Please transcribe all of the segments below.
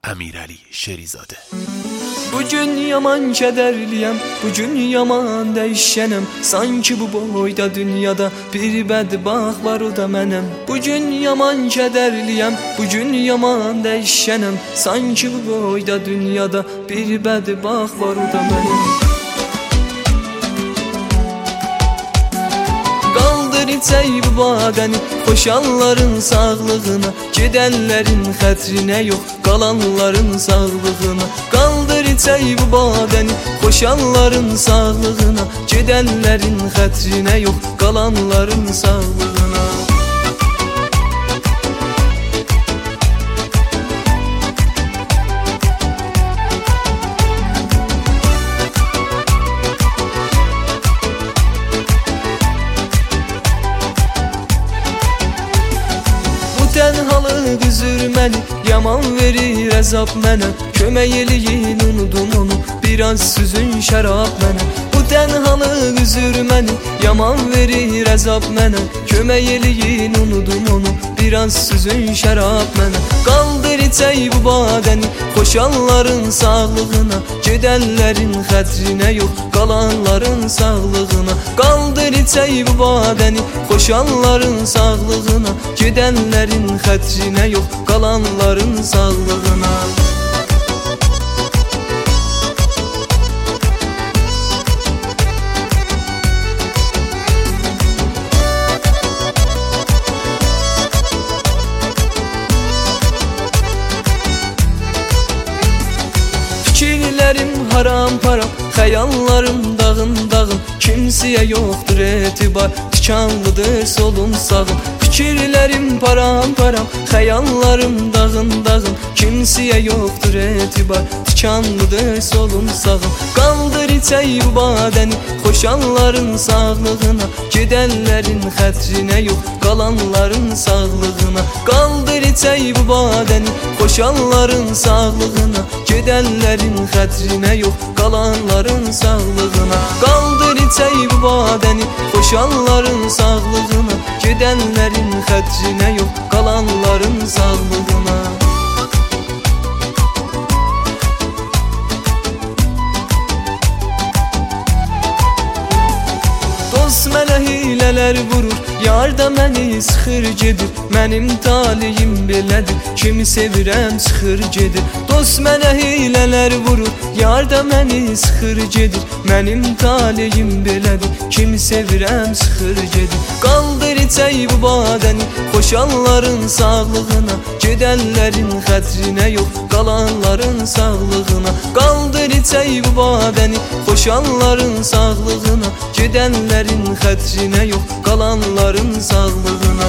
Əmirəli Şerizadə. Bugün yaman kədərliyəm, bugün yaman dəyişənəm. Sanki bu boyda dünyada bir bədbaxt var, o da mənəm. Bugün yaman kədərliyəm, bugün yaman dəyişənəm. Sanki bu boyda dünyada bir bədbaxt var, o da mənəm. Qaldır içək bu badəni, xoşalların sağlığına, gedənlərin xətrinə yox, qalanların sağlığına. Qaldır içək bu badəni, xoşalların sağlığına, gedənlərin xətrinə yox, qalanların sağlığına. Tənhalıq üzür məni, yaman verir əzab mənə. Kömək eləyin, unudum onu, biraz süzün şərab mənə. Bu tənhalıq üzür məni, yaman verir əzab mənə. Kömək eləyin, unudum onu, biraz süzün şərab mənə. Qaldır içək bu badəni, xoşalların sağlığına, gedənlərin xətrinə yox, qalanların sağlığına. Qaldır içək bu badəni, xoşalların sağlığına, gedənlərin xətrinə yox, qalanların sağlığına. Fikirlərim haram param, xəyallarım dağın dağın. Kimsəyə yoxdur etibar, tikanlıdır solum sağım. Fikirlərim param param, xəyallarım dağın dağın. Kimsəyə yoxdur etibar, tikanlıdır solum sağım. Qaldır içək bu badəni, xoşalların sağlığına, gedənlərin xətrinə yox, qalanların sağlığına. Qaldır içək bu badəni, xoşalların sağlığına, gedənlərin xətrinə yox, qalanların sağlığına. Qaldır içək bu badəni, xoşalların sağlığına, gedənlərin xətrinə yox, qalanların sağlığına. Dost mənə hilələr vurur, yar da məni sıxır gedir. Mənim taleyim belədir, kimi sevirəm sıxır gedir. Dost mənə hilələr vurur, yar da məni sıxır gedir. Mənim taleyim belədir, kimi sevirəm sıxır gedir. Qaldır içək bu badəni, xoşalların sağlığına, gedənlərin xətrinə yox, qalanların sağlığına. Qaldır içək bu badəni, xoşalların sağlığına, gedənlərin xətrinə yox, qalanların sağlığına.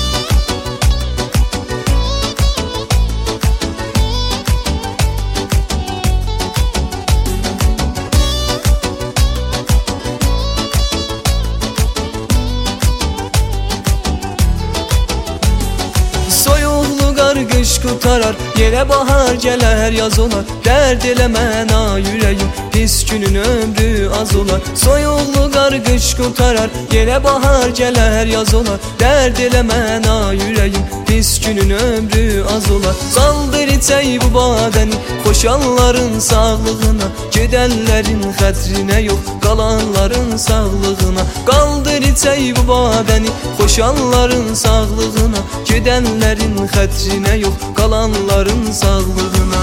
Soyuqlu qar qış qutarar, yenə bahar gələr yaz olar. Dərd eləmən ay ürəyim, pis günün ömrü az olar. Soyuqlu qar qış qutarar, yenə bahar gələr yaz olar. Dərd eləmən ay ürəyim, pis günün ömrü az olar. Qaldır içək bu badəni, xoşalların sağlığına, gedənlərin xətrinə yox, qalanların sağlığına. Qaldır içək bu badəni, xoşalların sağlığına, gedənlərin xətrinə yox, qalanların sağlığına.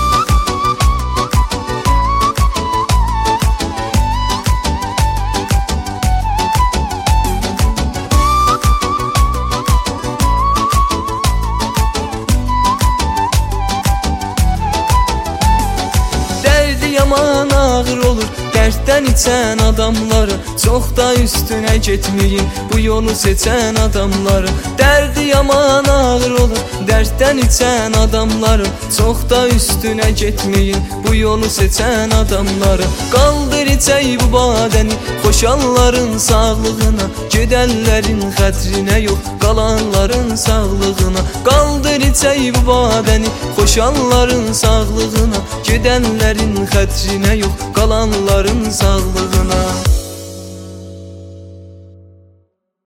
Dərdi yaman ağır olur, dərddən içən adamları, çox da üstünə getməyin bu yolu seçən adamları. Dərdi yaman ağır olur, dərddən içən adamları, çox da üstünə getməyin bu yolu seçən adamları. Qaldır içək bu badəni, xoşalların sağlığına, gedənlərin xətrinə yox, qalanların sağlığına. Qaldır içək bu badəni, xoşalların sağlığına, gedənlərin xətrinə yox, qalanların sağlığına.